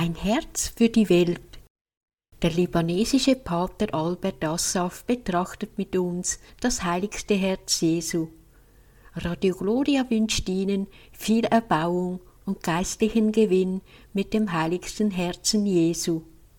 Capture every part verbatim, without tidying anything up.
Ein Herz für die Welt. Der libanesische Pater Albert Assaf betrachtet mit uns das heiligste Herz Jesu. Radio Gloria wünscht Ihnen viel Erbauung und geistlichen Gewinn mit dem heiligsten Herzen Jesu.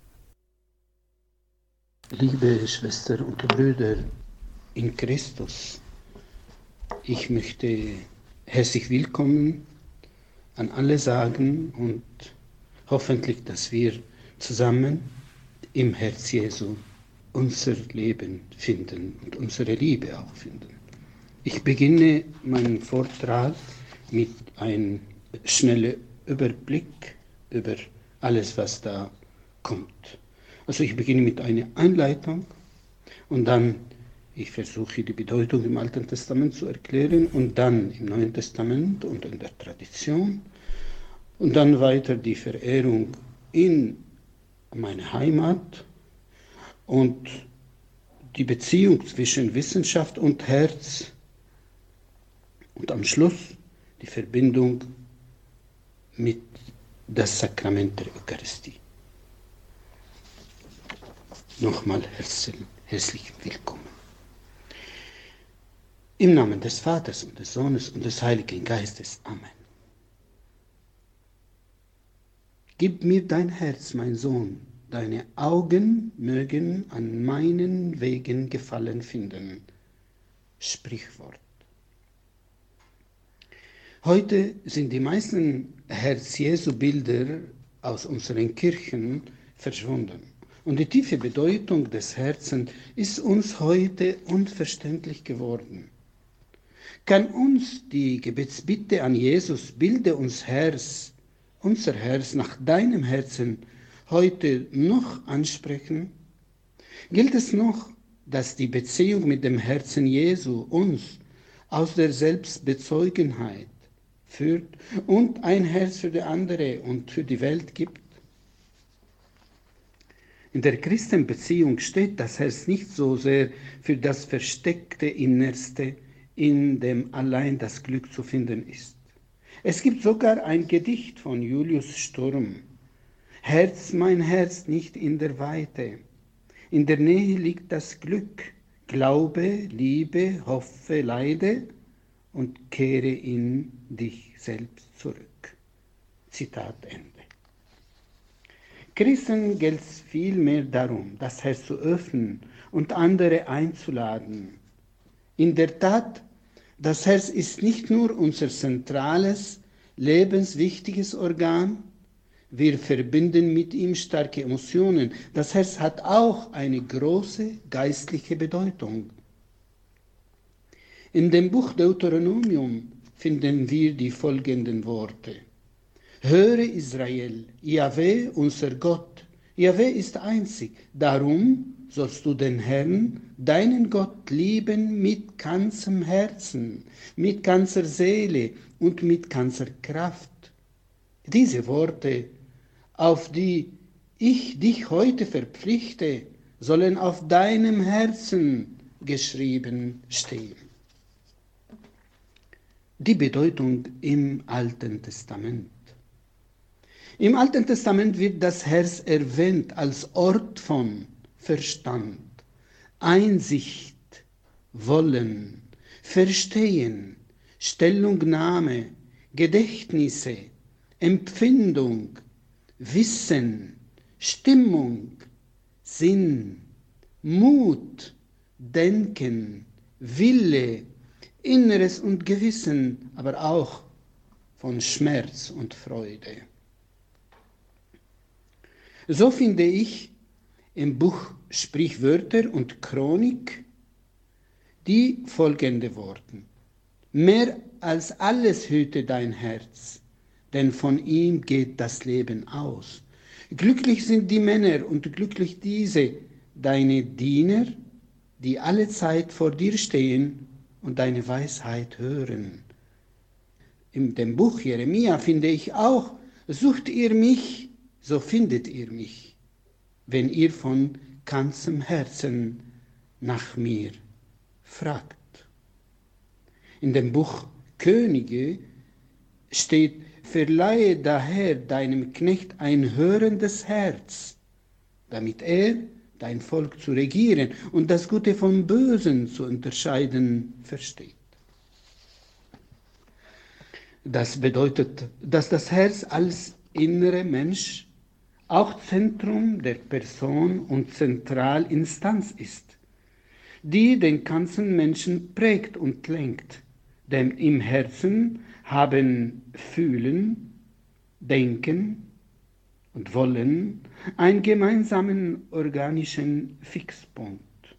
Liebe Schwestern und Brüder in Christus, ich möchte herzlich willkommen an alle sagen und hoffentlich, dass wir zusammen im Herz Jesu unser Leben finden und unsere Liebe auch finden. Ich beginne meinen Vortrag mit einem schnellen Überblick über alles, was da kommt. Also ich beginne mit einer Einleitung und dann, ich versuche die Bedeutung im Alten Testament zu erklären und dann im Neuen Testament und in der Tradition und dann weiter die Verehrung in meiner Heimat und die Beziehung zwischen Wissenschaft und Herz und am Schluss die Verbindung mit das Sakrament der Eucharistie. Nochmal herzlich, herzlich willkommen. Im Namen des Vaters und des Sohnes und des Heiligen Geistes. Amen. Gib mir dein Herz, mein Sohn, deine Augen mögen an meinen Wegen Gefallen finden. Sprichwort. Heute sind die meisten Herz-Jesu-Bilder aus unseren Kirchen verschwunden. Und die tiefe Bedeutung des Herzens ist uns heute unverständlich geworden. Kann uns die Gebetsbitte an Jesus, bilde uns Herz, unser Herz nach deinem Herzen, heute noch ansprechen? Gilt es noch, dass die Beziehung mit dem Herzen Jesu uns aus der Selbstbezeugenheit führt und ein Herz für die andere und für die Welt gibt? In der Christenbeziehung steht das Herz nicht so sehr für das versteckte Innerste, in dem allein das Glück zu finden ist. Es gibt sogar ein Gedicht von Julius Sturm. Herz, mein Herz, nicht in der Weite. In der Nähe liegt das Glück. Glaube, liebe, hoffe, leide und kehre in dich selbst zurück. Zitat Ende. Christen gilt es vielmehr darum, das Herz zu öffnen und andere einzuladen. In der Tat, das Herz ist nicht nur unser zentrales, lebenswichtiges Organ, wir verbinden mit ihm starke Emotionen. Das Herz hat auch eine große geistliche Bedeutung. In dem Buch Deuteronomium finden wir die folgenden Worte. Höre Israel, Jahwe, unser Gott. Jahwe ist einzig. Darum sollst du den Herrn, deinen Gott, lieben mit ganzem Herzen, mit ganzer Seele und mit ganzer Kraft. Diese Worte, auf die ich dich heute verpflichte, sollen auf deinem Herzen geschrieben stehen. Die Bedeutung im Alten Testament. Im Alten Testament wird das Herz erwähnt als Ort von Verstand, Einsicht, Wollen, Verstehen, Stellungnahme, Gedächtnisse, Empfindung, Wissen, Stimmung, Sinn, Mut, Denken, Wille, Inneres und Gewissen, aber auch von Schmerz und Freude. So finde ich im Buch Sprichwörter und Chronik die folgende Worte. Mehr als alles hüte dein Herz, denn von ihm geht das Leben aus. Glücklich sind die Männer und glücklich diese, deine Diener, die alle Zeit vor dir stehen und deine Weisheit hören. In dem Buch Jeremia finde ich auch, sucht ihr mich, so findet ihr mich, wenn ihr von ganzem Herzen nach mir fragt. In dem Buch Könige steht, verleihe daher deinem Knecht ein hörendes Herz, damit er, dein Volk zu regieren und das Gute vom Bösen zu unterscheiden versteht. Das bedeutet, dass das Herz als innere Mensch auch Zentrum der Person und Zentralinstanz ist, die den ganzen Menschen prägt und lenkt. Denn im Herzen haben Fühlen, Denken und Wollen einen gemeinsamen organischen Fixpunkt.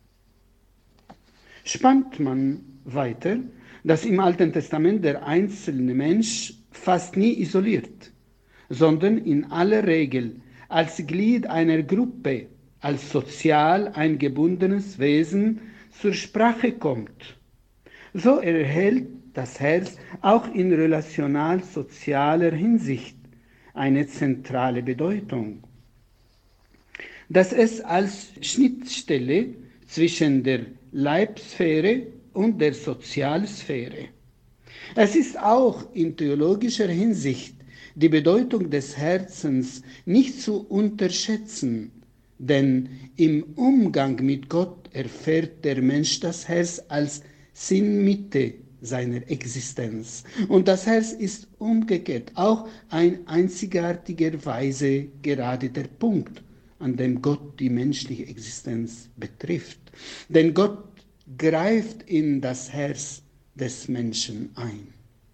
Spannt man weiter, dass im Alten Testament der einzelne Mensch fast nie isoliert, sondern in aller Regel als Glied einer Gruppe, als sozial eingebundenes Wesen zur Sprache kommt. So erhält das Herz auch in relational-sozialer Hinsicht eine zentrale Bedeutung. Dass es als Schnittstelle zwischen der Leibsphäre und der Sozialsphäre. Es ist auch in theologischer Hinsicht die Bedeutung des Herzens nicht zu unterschätzen, denn im Umgang mit Gott erfährt der Mensch das Herz als Sinnmitte seiner Existenz. Und das Herz ist umgekehrt auch ein einzigartiger Weise gerade der Punkt, an dem Gott die menschliche Existenz betrifft. Denn Gott greift in das Herz des Menschen ein.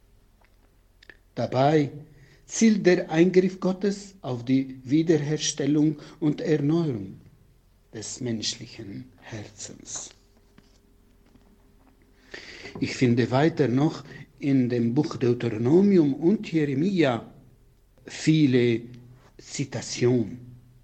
Dabei zielt der Eingriff Gottes auf die Wiederherstellung und Erneuerung des menschlichen Herzens. Ich finde weiter noch in dem Buch Deuteronomium und Jeremia viele Zitationen.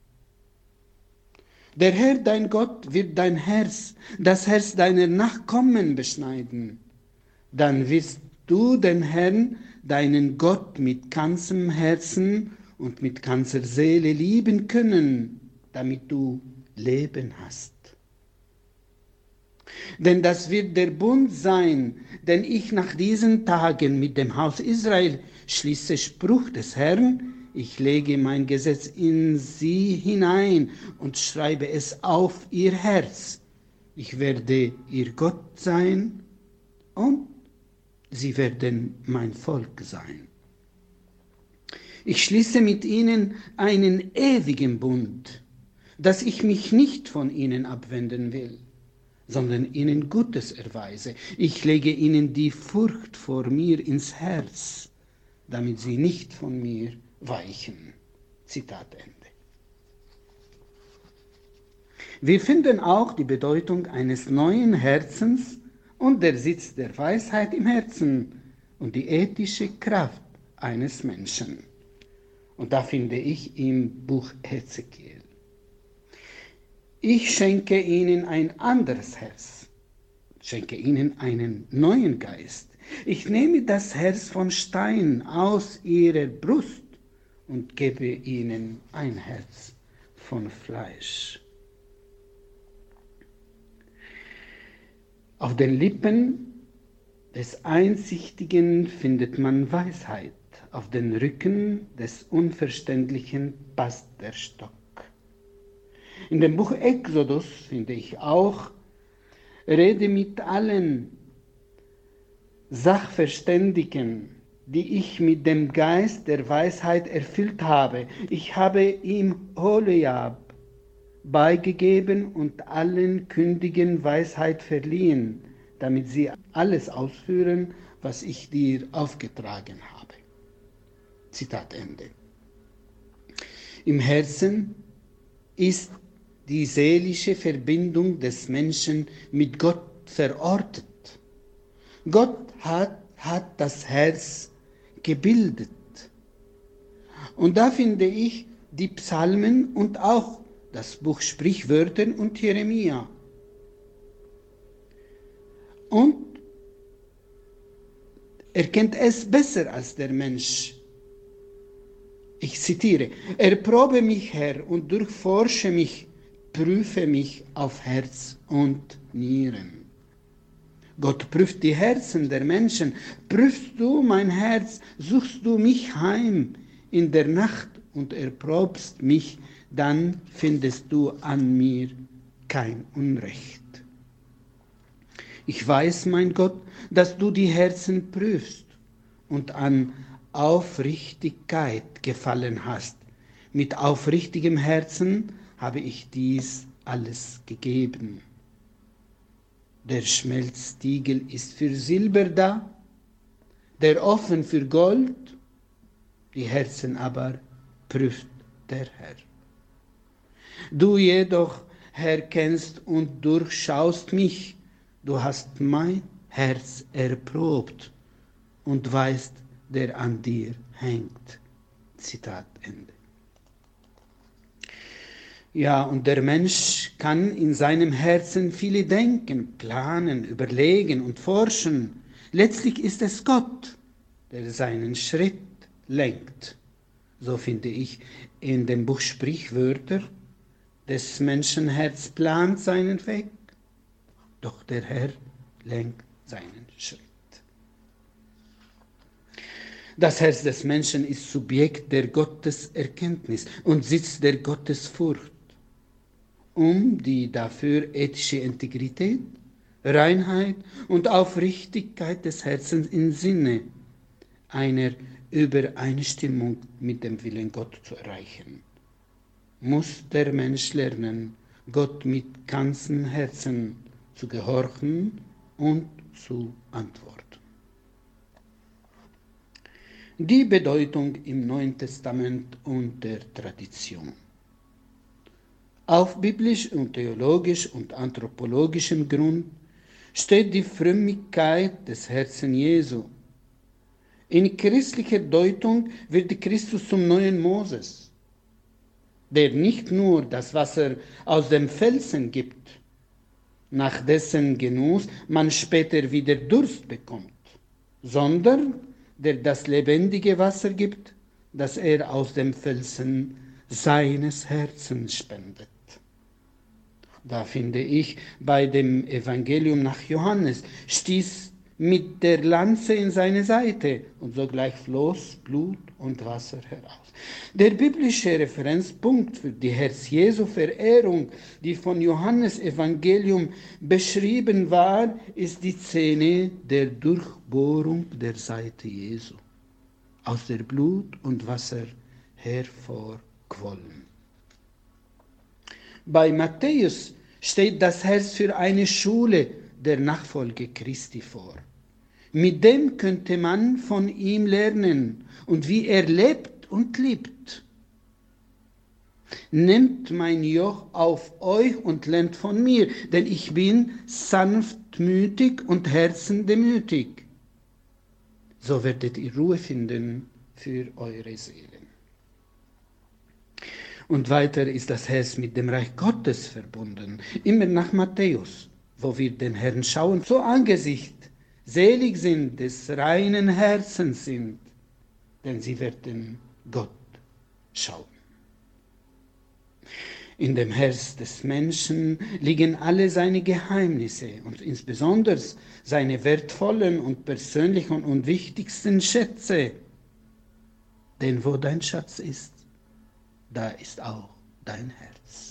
Der Herr, dein Gott, wird dein Herz, das Herz deiner Nachkommen beschneiden. Dann wirst du den Herrn, deinen Gott, mit ganzem Herzen und mit ganzer Seele lieben können, damit du Leben hast. Denn das wird der Bund sein, den ich nach diesen Tagen mit dem Haus Israel schließe, Spruch des Herrn. Ich lege mein Gesetz in sie hinein und schreibe es auf ihr Herz. Ich werde ihr Gott sein und sie werden mein Volk sein. Ich schließe mit ihnen einen ewigen Bund, dass ich mich nicht von ihnen abwenden will, sondern ihnen Gutes erweise. Ich lege ihnen die Furcht vor mir ins Herz, damit sie nicht von mir weichen. Zitat Ende. Wir finden auch die Bedeutung eines neuen Herzens und der Sitz der Weisheit im Herzen und die ethische Kraft eines Menschen. Und da finde ich im Buch Hesekiel. Ich schenke ihnen ein anderes Herz, schenke ihnen einen neuen Geist. Ich nehme das Herz von Stein aus ihrer Brust und gebe ihnen ein Herz von Fleisch. Auf den Lippen des Einsichtigen findet man Weisheit, auf den Rücken des Unverständlichen passt der Stock. In dem Buch Exodus finde ich auch, rede mit allen Sachverständigen, die ich mit dem Geist der Weisheit erfüllt habe. Ich habe ihm Holiab beigegeben und allen Kündigen Weisheit verliehen, damit sie alles ausführen, was ich dir aufgetragen habe. Zitat Ende. Im Herzen ist die seelische Verbindung des Menschen mit Gott verortet. Gott hat, hat das Herz gebildet. Und da finde ich die Psalmen und auch das Buch Sprichwörter und Jeremia. Und er kennt es besser als der Mensch. Ich zitiere, erprobe mich, Herr, und durchforsche mich, prüfe mich auf Herz und Nieren. Gott prüft die Herzen der Menschen. Prüfst du mein Herz, suchst du mich heim in der Nacht und erprobst mich, dann findest du an mir kein Unrecht. Ich weiß, mein Gott, dass du die Herzen prüfst und an Aufrichtigkeit gefallen hast. Mit aufrichtigem Herzen habe ich dies alles gegeben. Der Schmelztiegel ist für Silber da, der Ofen für Gold, die Herzen aber prüft der Herr. Du jedoch, Herr, kennst und durchschaust mich, du hast mein Herz erprobt und weißt, der an dir hängt. Zitat Ende. Ja, und der Mensch kann in seinem Herzen viele denken, planen, überlegen und forschen. Letztlich ist es Gott, der seinen Schritt lenkt. So finde ich in dem Buch Sprichwörter, des Menschenherz plant seinen Weg, doch der Herr lenkt seinen Schritt. Das Herz des Menschen ist Subjekt der Gotteserkenntnis und Sitz der Gottesfurcht, um die dafür ethische Integrität, Reinheit und Aufrichtigkeit des Herzens im Sinne einer Übereinstimmung mit dem Willen Gottes zu erreichen, muss der Mensch lernen, Gott mit ganzem Herzen zu gehorchen und zu antworten. Die Bedeutung im Neuen Testament und der Tradition. Auf biblisch und theologisch und anthropologischem Grund steht die Frömmigkeit des Herzens Jesu. In christlicher Deutung wird Christus zum neuen Moses, der nicht nur das Wasser aus dem Felsen gibt, nach dessen Genuss man später wieder Durst bekommt, sondern der das lebendige Wasser gibt, das er aus dem Felsen seines Herzens spendet. Da finde ich, bei dem Evangelium nach Johannes stieß mit der Lanze in seine Seite und sogleich floss Blut und Wasser heraus. Der biblische Referenzpunkt für die Herz-Jesu-Verehrung, die von Johannes Evangelium beschrieben war, ist die Szene der Durchbohrung der Seite Jesu, aus der Blut und Wasser hervorquollen. Bei Matthäus steht das Herz für eine Schule der Nachfolge Christi vor. Mit dem könnte man von ihm lernen und wie er lebt und liebt. Nehmt mein Joch auf euch und lernt von mir, denn ich bin sanftmütig und herzendemütig. So werdet ihr Ruhe finden für eure Seelen. Und weiter ist das Herz mit dem Reich Gottes verbunden, immer nach Matthäus, wo wir den Herrn schauen, zu Angesicht selig sind, des reinen Herzens sind, denn sie werden Gott schauen. In dem Herz des Menschen liegen alle seine Geheimnisse und insbesondere seine wertvollen und persönlichen und wichtigsten Schätze. Denn wo dein Schatz ist, da ist auch dein Herz.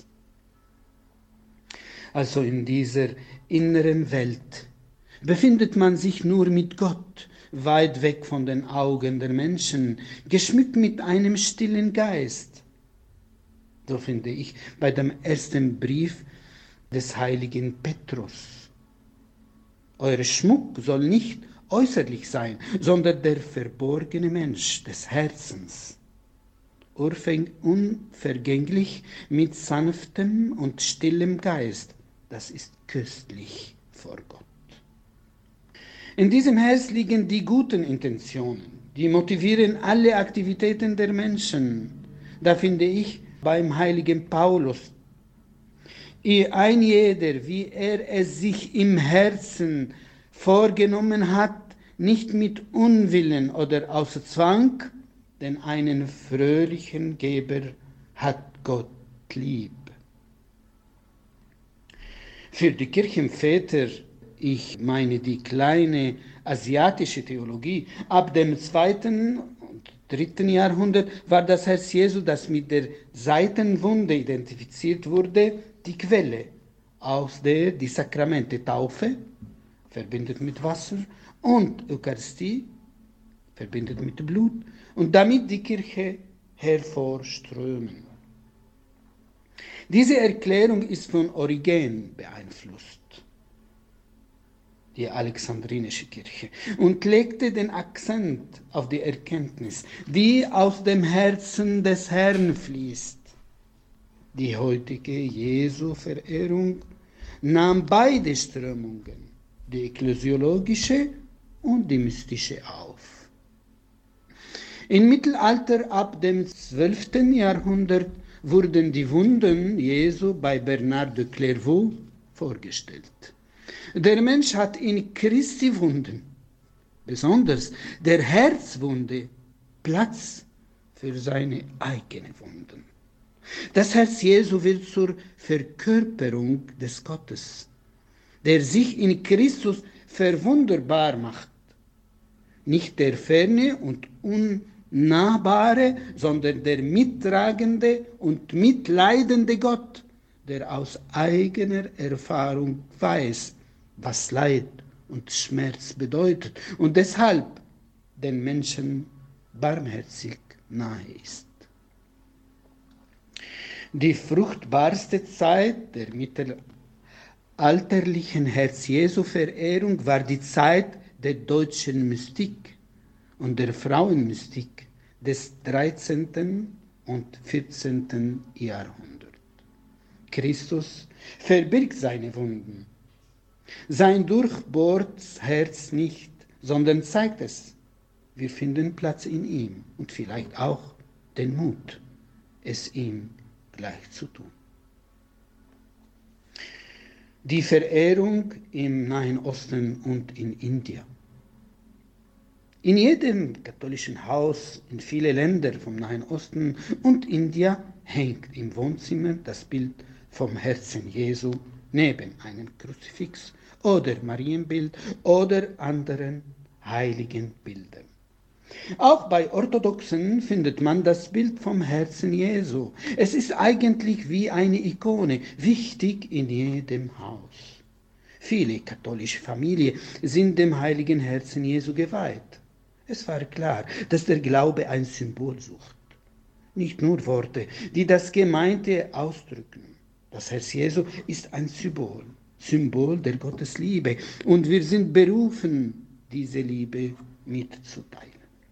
Also in dieser inneren Welt befindet man sich nur mit Gott, weit weg von den Augen der Menschen, geschmückt mit einem stillen Geist. So finde ich bei dem ersten Brief des heiligen Petrus. Euer Schmuck soll nicht äußerlich sein, sondern der verborgene Mensch des Herzens, unvergänglich mit sanftem und stillem Geist, das ist köstlich vor Gott. In diesem Herz liegen die guten Intentionen, die motivieren alle Aktivitäten der Menschen. Da finde ich beim heiligen Paulus, ein jeder, wie er es sich im Herzen vorgenommen hat, nicht mit Unwillen oder aus Zwang, denn einen fröhlichen Geber hat Gott lieb. Für die Kirchenväter ich meine die kleine asiatische Theologie, ab dem zweiten und dritten Jahrhundert war das Herz Jesu, das mit der Seitenwunde identifiziert wurde, die Quelle, aus der die Sakramente Taufe, verbindet mit Wasser, und Eucharistie, verbindet mit Blut, und damit die Kirche hervorströmen. Diese Erklärung ist von Origen beeinflusst, die alexandrinische Kirche, und legte den Akzent auf die Erkenntnis, die aus dem Herzen des Herrn fließt. Die heutige Jesu-Verehrung nahm beide Strömungen, die ekklesiologische und die mystische, auf. Im Mittelalter ab dem zwölften Jahrhundert wurden die Wunden Jesu bei Bernard de Clairvaux vorgestellt. Der Mensch hat in Christi Wunden, besonders der Herzwunde, Platz für seine eigenen Wunden. Das Herz Jesu wird zur Verkörperung des Gottes, der sich in Christus verwunderbar macht. Nicht der ferne und unnahbare, sondern der mittragende und mitleidende Gott, der aus eigener Erfahrung weiß, was Leid und Schmerz bedeutet und deshalb den Menschen barmherzig nahe ist. Die fruchtbarste Zeit der mittelalterlichen Herz-Jesu-Verehrung war die Zeit der deutschen Mystik und der Frauenmystik des dreizehnten und vierzehnten Jahrhunderts. Christus verbirgt seine Wunden. Sein durchbohrtes Herz nicht, sondern zeigt es. Wir finden Platz in ihm und vielleicht auch den Mut, es ihm gleich zu tun. Die Verehrung im Nahen Osten und in Indien. In jedem katholischen Haus in vielen Ländern vom Nahen Osten und India hängt im Wohnzimmer das Bild vom Herzen Jesu neben einem Kruzifix oder Marienbild oder anderen heiligen Bildern. Auch bei Orthodoxen findet man das Bild vom Herzen Jesu. Es ist eigentlich wie eine Ikone, wichtig in jedem Haus. Viele katholische Familien sind dem heiligen Herzen Jesu geweiht. Es war klar, dass der Glaube ein Symbol sucht. Nicht nur Worte, die das Gemeinte ausdrücken. Das Herz Jesu ist ein Symbol, Symbol der Gottesliebe. Und wir sind berufen, diese Liebe mitzuteilen.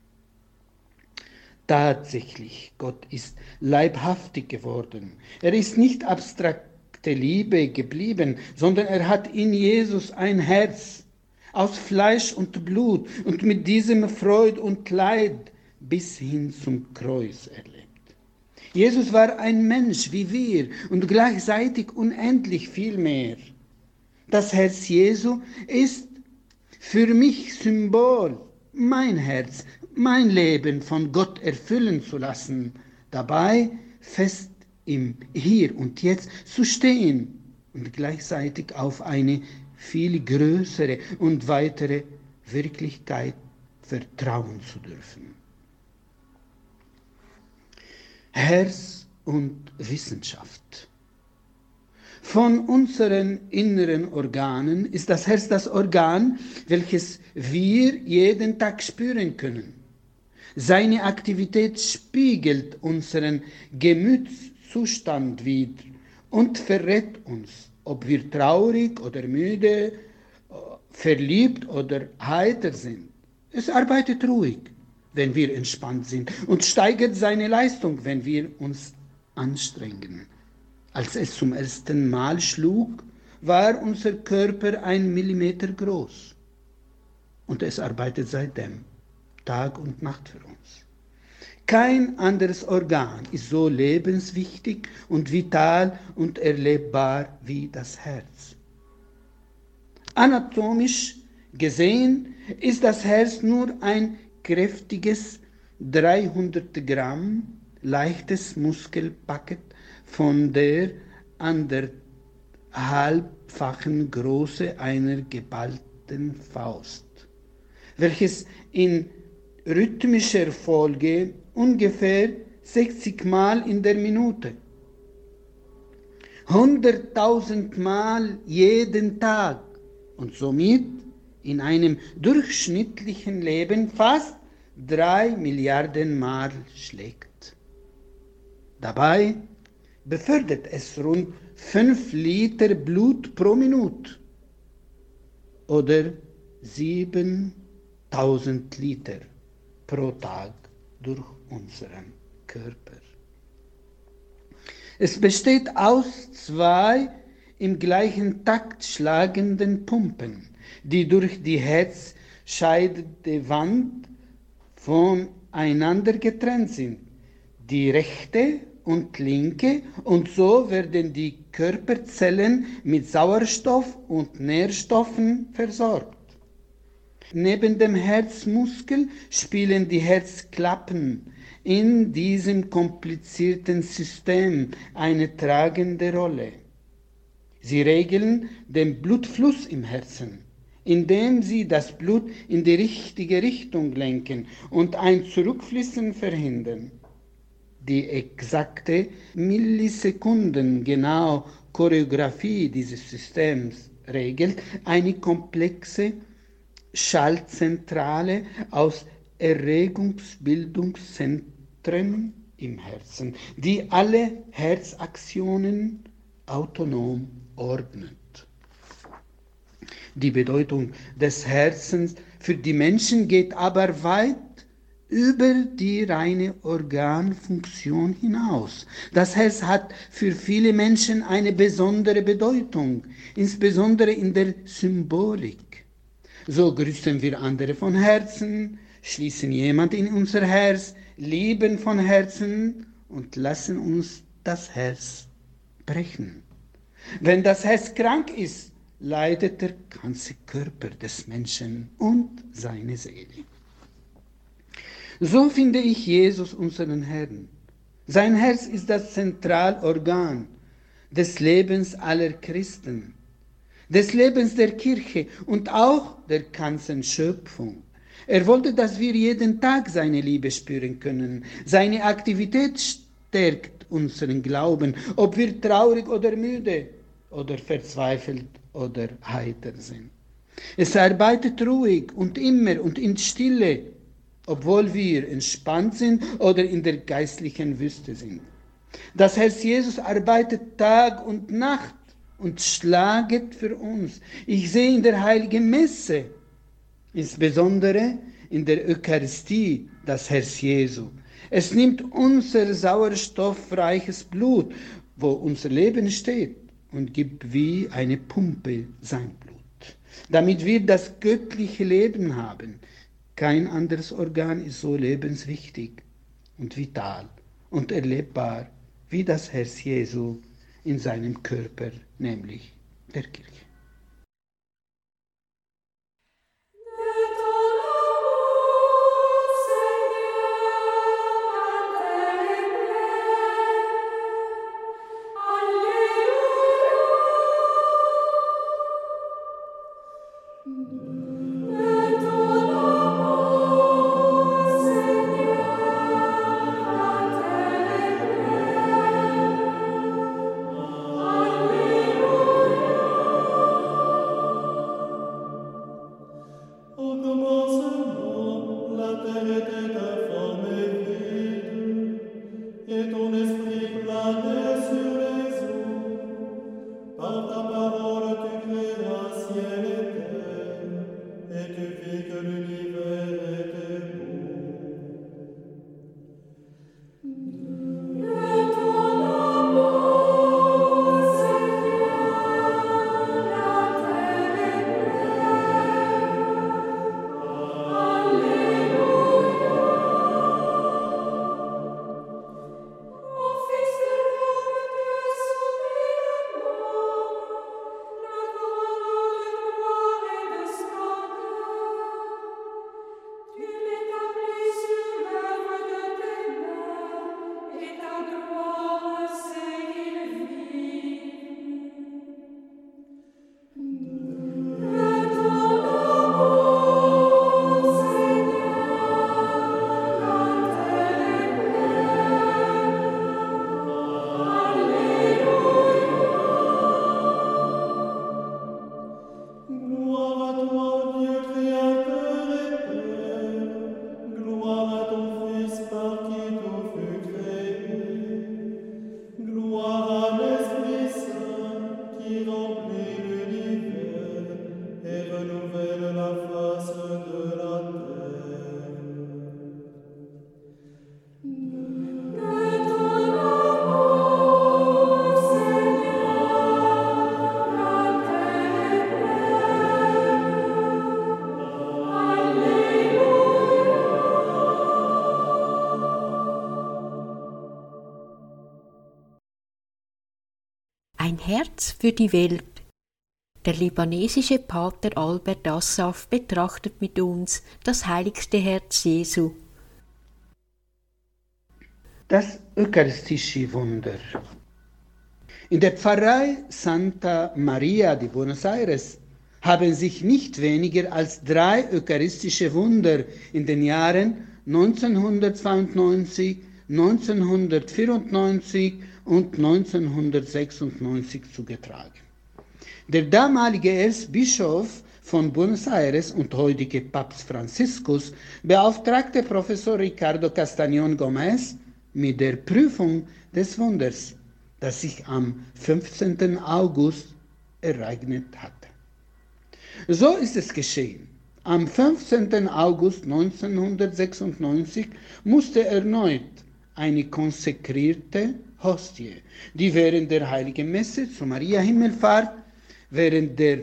Tatsächlich, Gott ist leibhaftig geworden. Er ist nicht abstrakte Liebe geblieben, sondern er hat in Jesus ein Herz aus Fleisch und Blut und mit diesem Freud und Leid bis hin zum Kreuz erlebt. Jesus war ein Mensch wie wir und gleichzeitig unendlich viel mehr. Das Herz Jesu ist für mich Symbol, mein Herz, mein Leben von Gott erfüllen zu lassen, dabei fest im Hier und Jetzt zu stehen und gleichzeitig auf eine viel größere und weitere Wirklichkeit vertrauen zu dürfen. Herz und Wissenschaft. Von unseren inneren Organen ist das Herz das Organ, welches wir jeden Tag spüren können. Seine Aktivität spiegelt unseren Gemütszustand wider und verrät uns, ob wir traurig oder müde, verliebt oder heiter sind. Es arbeitet ruhig, wenn wir entspannt sind, und steigert seine Leistung, wenn wir uns anstrengen. Als es zum ersten Mal schlug, war unser Körper ein Millimeter groß. Und es arbeitet seitdem, Tag und Nacht für uns. Kein anderes Organ ist so lebenswichtig und vital und erlebbar wie das Herz. Anatomisch gesehen ist das Herz nur ein kräftiges dreihundert Gramm leichtes Muskelpaket von der an der halbfachen Größe einer geballten Faust, welches in rhythmischer Folge ungefähr sechzig Mal in der Minute, hunderttausend Mal jeden Tag und somit in einem durchschnittlichen Leben fast drei Milliarden Mal schlägt. Dabei befördert es rund fünf Liter Blut pro Minute oder siebentausend Liter pro Tag durch unseren Körper. Es besteht aus zwei im gleichen Takt schlagenden Pumpen, die durch die herzscheidende Wand voneinander getrennt sind, die rechte und linke, und so werden die Körperzellen mit Sauerstoff und Nährstoffen versorgt. Neben dem Herzmuskel spielen die Herzklappen in diesem komplizierten System eine tragende Rolle. Sie regeln den Blutfluss im Herzen, indem sie das Blut in die richtige Richtung lenken und ein Zurückfließen verhindern. Die exakte Millisekunden-genau Choreografie dieses Systems regelt eine komplexe Schaltzentrale aus Erregungsbildungszentren im Herzen, die alle Herzaktionen autonom ordnet. Die Bedeutung des Herzens für die Menschen geht aber weit über die reine Organfunktion hinaus. Das Herz hat für viele Menschen eine besondere Bedeutung, insbesondere in der Symbolik. So grüßen wir andere von Herzen, schließen jemand in unser Herz, lieben von Herzen und lassen uns das Herz brechen. Wenn das Herz krank ist, leidet der ganze Körper des Menschen und seine Seele. So finde ich Jesus, unseren Herrn. Sein Herz ist das Zentralorgan des Lebens aller Christen, des Lebens der Kirche und auch der ganzen Schöpfung. Er wollte, dass wir jeden Tag seine Liebe spüren können. Seine Aktivität stärkt unseren Glauben, ob wir traurig oder müde oder verzweifelt oder heiter sind. Es arbeitet ruhig und immer und in Stille, obwohl wir entspannt sind oder in der geistlichen Wüste sind. Das Herz Jesus arbeitet Tag und Nacht und schlaget für uns. Ich sehe in der Heiligen Messe, insbesondere in der Eucharistie, das Herz Jesu. Es nimmt unser sauerstoffreiches Blut, wo unser Leben steht, und gibt wie eine Pumpe sein Blut, damit wir das göttliche Leben haben. Kein anderes Organ ist so lebenswichtig und vital und erlebbar wie das Herz Jesu in seinem Körper, nämlich der Kirche. Alleluia. Ein Herz für die Welt. Der libanesische Pater Albert Assaf betrachtet mit uns das heiligste Herz Jesu. Das eucharistische Wunder. In der Pfarrei Santa Maria de Buenos Aires haben sich nicht weniger als drei eucharistische Wunder in den Jahren neunzehnhundertzweiundneunzig, neunzehnhundertvierundneunzig und neunzehnhundertsechsundneunzig zugetragen. Der damalige Erzbischof von Buenos Aires und heutige Papst Franziskus beauftragte Professor Ricardo Castañón Gómez mit der Prüfung des Wunders, das sich am fünfzehnten August ereignet hatte. So ist es geschehen. Am fünfzehnten August neunzehnhundertsechsundneunzig musste erneut eine konsekrierte Hostie, die während der Heiligen Messe zur Maria-Himmelfahrt, während der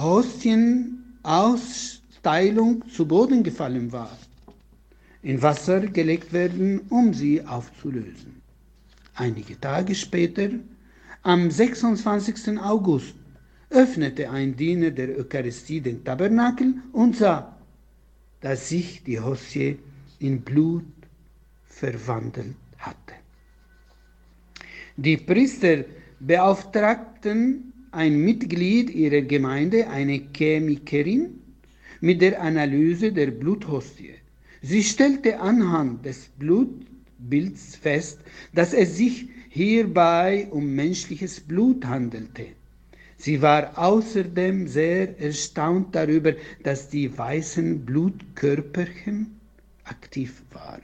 Hostienaussteilung zu Boden gefallen war, in Wasser gelegt werden, um sie aufzulösen. Einige Tage später, am sechsundzwanzigsten August, öffnete ein Diener der Eucharistie den Tabernakel und sah, dass sich die Hostie in Blut verwandelt hatte. Die Priester beauftragten ein Mitglied ihrer Gemeinde, eine Chemikerin, mit der Analyse der Bluthostie. Sie stellte anhand des Blutbilds fest, dass es sich hierbei um menschliches Blut handelte. Sie war außerdem sehr erstaunt darüber, dass die weißen Blutkörperchen aktiv waren.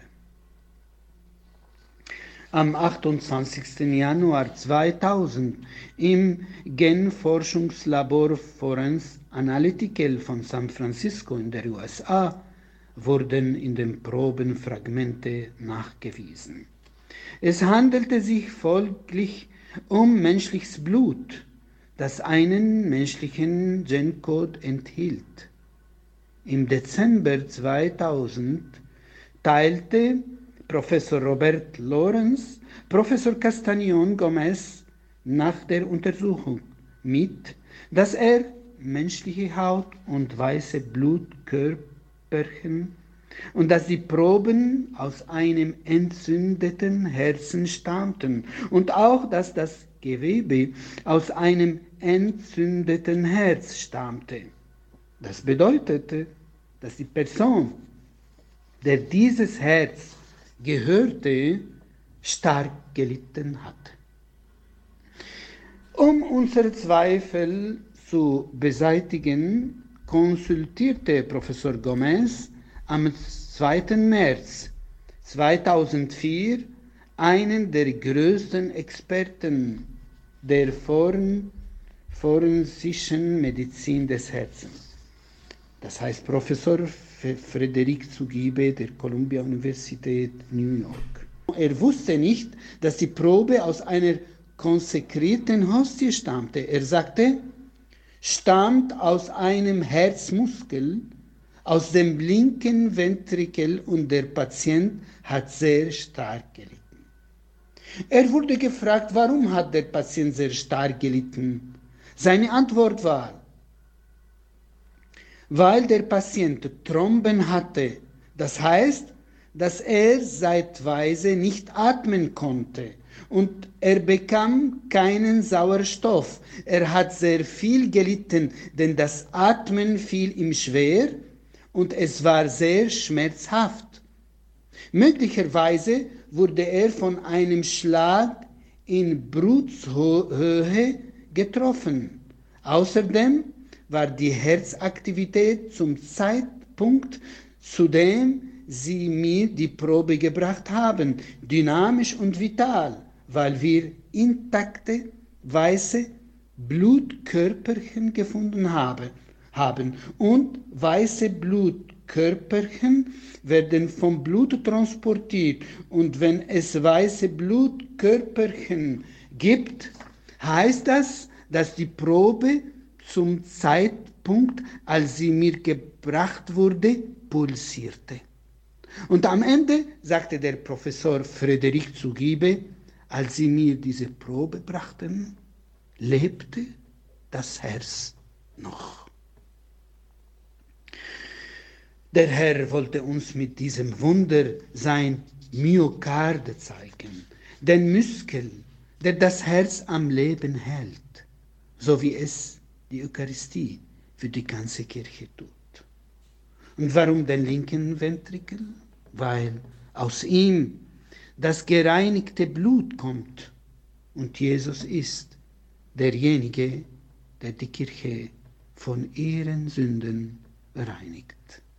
Am achtundzwanzigsten Januar zweitausend im Genforschungslabor Forensic Analytical von San Francisco in der U S A wurden in den Proben Fragmente nachgewiesen. Es handelte sich folglich um menschliches Blut, das einen menschlichen Gencode enthielt. Im Dezember zweitausend teilte Professor Robert Lorenz Professor Castañón Gómez nach der Untersuchung mit, dass er menschliche Haut und weiße Blutkörperchen und dass die Proben aus einem entzündeten Herzen stammten und auch, dass das Gewebe aus einem entzündeten Herz stammte. Das bedeutete, dass die Person, der dieses Herz gehörte, stark gelitten hatte. Um unsere Zweifel zu beseitigen, konsultierte Professor Gómez am zweiten März zweitausendvier einen der größten Experten der forensischen Medizin des Herzens. Das heißt Professor Frederic Zugibe der Columbia Universität New York. Er wusste nicht, dass die Probe aus einer konsekrierten Hostie stammte. Er sagte, stammt aus einem Herzmuskel, aus dem linken Ventrikel und der Patient hat sehr stark gelitten. Er wurde gefragt, warum hat der Patient sehr stark gelitten? Seine Antwort war, weil der Patient Thromben hatte, das heißt, dass er zeitweise nicht atmen konnte und er bekam keinen Sauerstoff. Er hat sehr viel gelitten, denn das Atmen fiel ihm schwer und es war sehr schmerzhaft. Möglicherweise wurde er von einem Schlag in Brusthöhe getroffen. Außerdem war die Herzaktivität zum Zeitpunkt, zu dem Sie mir die Probe gebracht haben, dynamisch und vital, weil wir intakte, weiße Blutkörperchen gefunden haben. haben. Und weiße Blutkörperchen werden vom Blut transportiert. Und wenn es weiße Blutkörperchen gibt, heißt das, dass die Probe zum Zeitpunkt, als sie mir gebracht wurde, pulsierte. Und am Ende sagte der Professor Frederic Zugibe, als sie mir diese Probe brachten, lebte das Herz noch. Der Herr wollte uns mit diesem Wunder sein Myokard zeigen, den Muskel, der das Herz am Leben hält, so wie es die Eucharistie für die ganze Kirche tut. Und warum den linken Ventrikel? Weil aus ihm das gereinigte Blut kommt und Jesus ist derjenige, der die Kirche von ihren Sünden reinigt.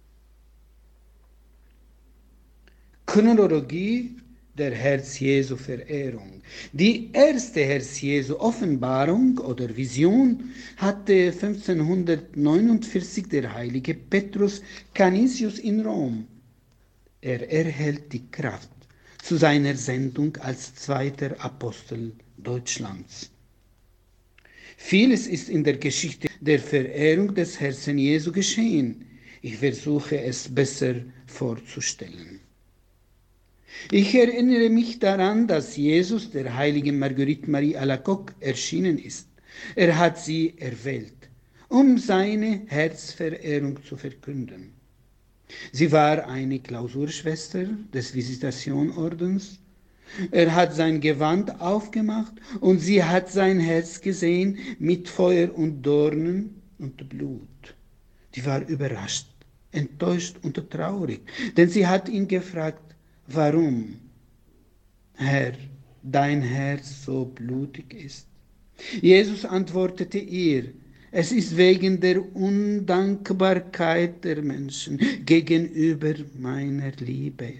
Chronologie der Herz-Jesu-Verehrung. Die erste Herz-Jesu-Offenbarung oder Vision hatte fünfzehnhundertneunundvierzig der heilige Petrus Canisius in Rom. Er erhält die Kraft zu seiner Sendung als zweiter Apostel Deutschlands. Vieles ist in der Geschichte der Verehrung des Herzen Jesu geschehen. Ich versuche es besser vorzustellen. Ich erinnere mich daran, dass Jesus der heiligen Marguerite Marie Alacoque erschienen ist. Er hat sie erwählt, um seine Herzverehrung zu verkünden. Sie war eine Klausurschwester des Visitationordens. Er hat sein Gewand aufgemacht und sie hat sein Herz gesehen mit Feuer und Dornen und Blut. Die war überrascht, enttäuscht und traurig, denn sie hat ihn gefragt, warum, Herr, dein Herz so blutig ist? Jesus antwortete ihr, es ist wegen der Undankbarkeit der Menschen gegenüber meiner Liebe.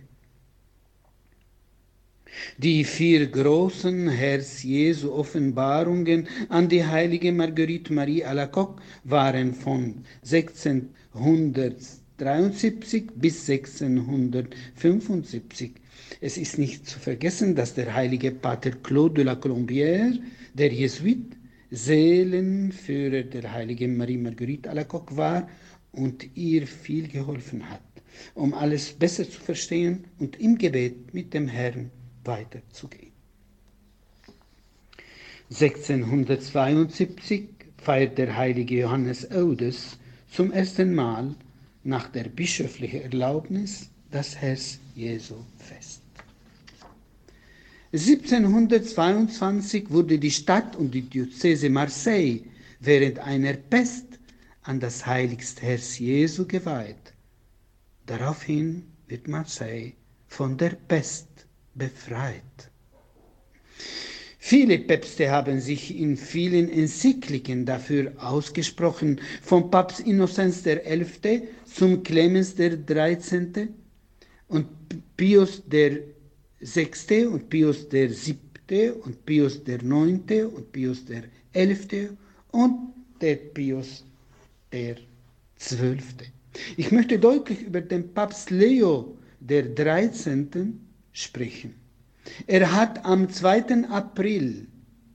Die vier großen Herz-Jesu-Offenbarungen an die heilige Marguerite Marie Alacoque waren von sechzehnhundertdreiundsiebzig bis sechzehnhundertfünfundsiebzig. Es ist nicht zu vergessen, dass der heilige Pater Claude de la Colombière, der Jesuit, Seelenführer der heiligen Marie Marguerite Alacoque war und ihr viel geholfen hat, um alles besser zu verstehen und im Gebet mit dem Herrn weiterzugehen. sechzehnhundertzweiundsiebzig feiert der heilige Johannes Eudes zum ersten Mal nach der bischöflichen Erlaubnis das Herz Jesu fest. siebzehnhundertzweiundzwanzig wurde die Stadt und die Diözese Marseille während einer Pest an das heiligste Herz Jesu geweiht. Daraufhin wird Marseille von der Pest befreit. Viele Päpste haben sich in vielen Enzykliken dafür ausgesprochen, vom Papst Innozenz der Elfte zum Clemens der Dreizehnte und Pius der Sechste und Pius der Siebte und Pius der Neunte und Pius der Elfte und der Pius der Zwölfte. Ich möchte deutlich über den Papst Leo der Dreizehnten sprechen. Er hat am zweiten April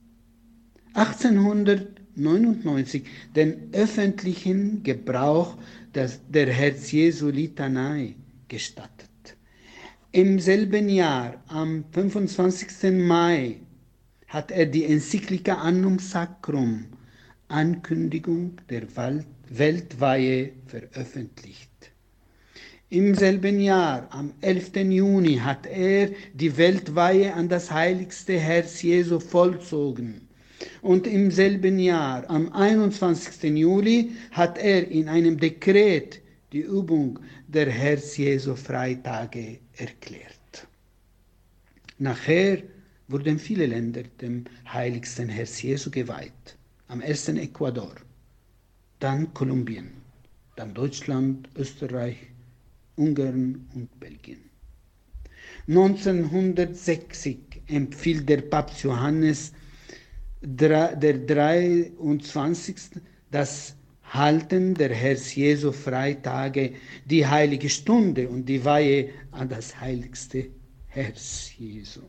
achtzehnhundertneunundneunzig den öffentlichen Gebrauch der Herz-Jesu-Litanei gestattet. Im selben Jahr, am fünfundzwanzigsten Mai, hat er die Enzyklika Annum Sacrum, Ankündigung der Weltweihe, veröffentlicht. Im selben Jahr, am elften Juni, hat er die Weltweihe an das heiligste Herz Jesu vollzogen. Und im selben Jahr, am einundzwanzigsten Juli, hat er in einem Dekret die Übung der Herz Jesu Freitage erklärt. Nachher wurden viele Länder dem heiligsten Herz Jesu geweiht. Am ersten Ecuador, dann Kolumbien, dann Deutschland, Österreich, Ungarn und Belgien. neunzehnhundertsechzig empfiehlt der Papst Johannes der dreiundzwanzigste das Halten der Herz Jesu Freitage, die heilige Stunde und die Weihe an das heiligste Herz Jesu.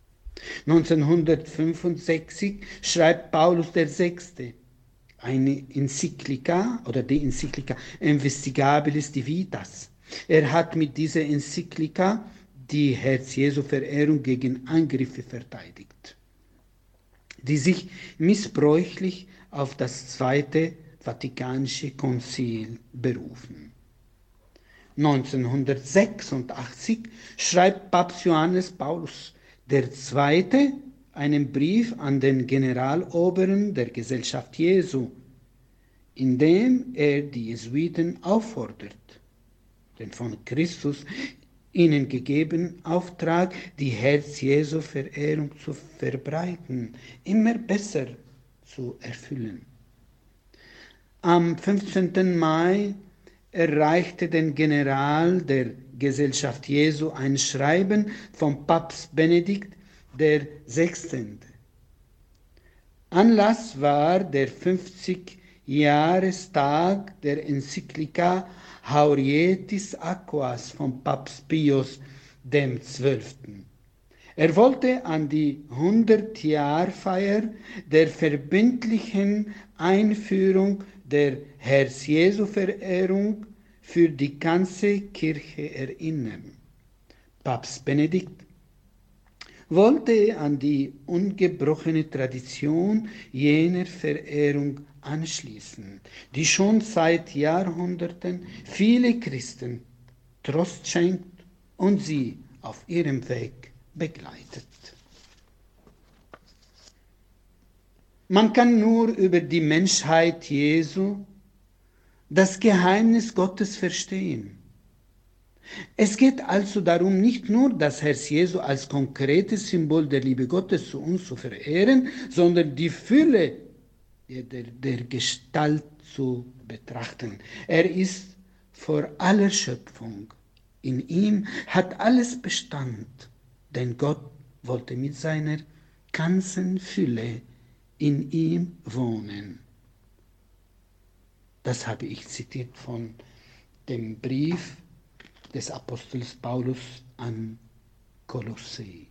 neunzehnhundertfünfundsechzig schreibt Paulus der Sechste eine Enzyklika oder die Enzyklika Investigabilis Divitas. Er hat mit dieser Enzyklika die Herz-Jesu-Verehrung gegen Angriffe verteidigt. die sich missbräuchlich auf das Zweite Vatikanische Konzil berufen. neunzehnhundertsechsundachtzig schreibt Papst Johannes Paulus der Zweite einen Brief an den Generaloberen der Gesellschaft Jesu, in dem er die Jesuiten auffordert, den von Christus ihnen gegebenen Auftrag, die Herz-Jesu-Verehrung zu verbreiten, immer besser zu erfüllen. Am fünfzehnten Mai erreichte den General der Gesellschaft Jesu ein Schreiben von Papst Benedikt der Sechzehnte. Anlass war der fünfzig-Jahrestag der Enzyklika Haurietis Aquas von Papst Pius dem Zwölften. Er wollte an die hundert-Jahr-Feier der verbindlichen Einführung der Herz-Jesu-Verehrung für die ganze Kirche erinnern. Papst Benedikt wollte an die ungebrochene Tradition jener Verehrung anschließen, die schon seit Jahrhunderten viele Christen Trost schenkt und sie auf ihrem Weg begleitet. Man kann nur über die Menschheit Jesu das Geheimnis Gottes verstehen. Es geht also darum, nicht nur das Herz Jesu als konkretes Symbol der Liebe Gottes zu uns zu verehren, sondern die Fülle der, der Gestalt zu betrachten. Er ist vor aller Schöpfung. In ihm hat alles Bestand, denn Gott wollte mit seiner ganzen Fülle in ihm wohnen. Das habe ich zitiert von dem Brief des Apostels Paulus an Kolosse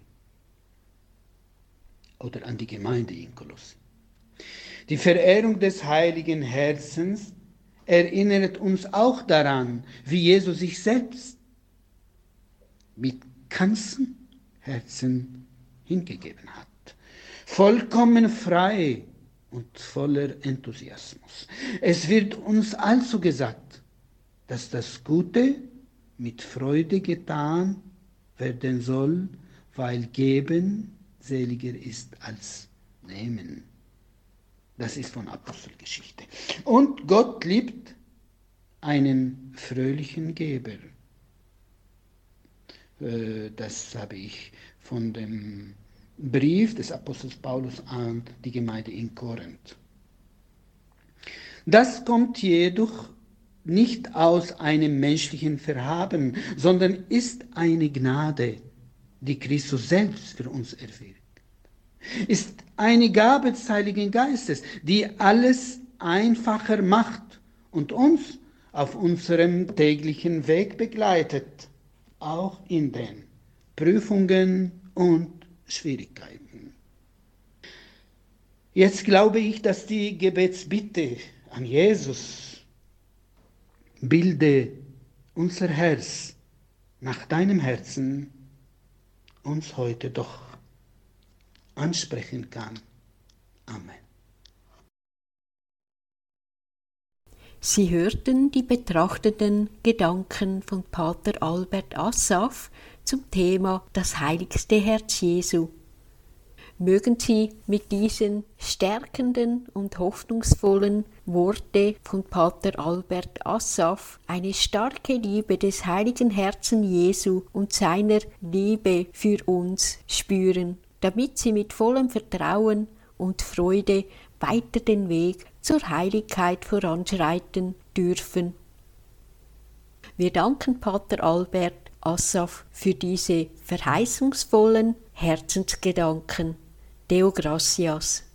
oder an die Gemeinde in Kolosse. Die Verehrung des heiligen Herzens erinnert uns auch daran, wie Jesus sich selbst mit ganzem Herzen hingegeben hat. Vollkommen frei und voller Enthusiasmus. Es wird uns also gesagt, dass das Gute mit Freude getan werden soll, weil Geben seliger ist als Nehmen. Das ist von Apostelgeschichte. Und Gott liebt einen fröhlichen Geber. Das habe ich von dem Brief des Apostels Paulus an die Gemeinde in Korinth. Das kommt jedoch nicht aus einem menschlichen Verhaben, sondern ist eine Gnade, die Christus selbst für uns erwirkt. Ist eine Gabe des Heiligen Geistes, die alles einfacher macht und uns auf unserem täglichen Weg begleitet, auch in den Prüfungen und Schwierigkeiten. Jetzt glaube ich, dass die Gebetsbitte an Jesus, bilde unser Herz nach deinem Herzen, uns heute doch ansprechen kann. Amen. Sie hörten die betrachtenden Gedanken von Pater Albert Assaf zum Thema Das heiligste Herz Jesu. Mögen Sie mit diesen stärkenden und hoffnungsvollen Worte von Pater Albert Assaf eine starke Liebe des heiligen Herzens Jesu und seiner Liebe für uns spüren, damit Sie mit vollem Vertrauen und Freude weiter den Weg zur Heiligkeit voranschreiten dürfen. Wir danken Pater Albert Assaf für diese verheißungsvollen Herzensgedanken. Deo gratias.